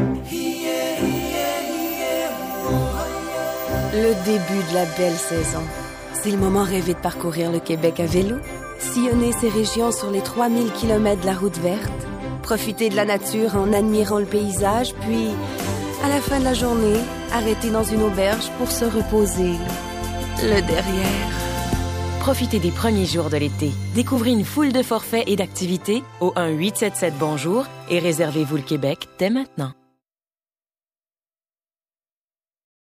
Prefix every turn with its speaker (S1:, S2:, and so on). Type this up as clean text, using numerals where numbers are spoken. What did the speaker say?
S1: Le début de la belle saison. C'est le moment rêvé de parcourir le Québec à vélo, sillonner ses régions sur les 3000 km de la route verte, profiter de la nature en admirant le paysage, puis, à la fin de la journée, arrêter dans une auberge pour se reposer le derrière.
S2: Profitez des premiers jours de l'été. Découvrez une foule de forfaits et d'activités au 1-877-BONJOUR et réservez-vous le Québec dès maintenant.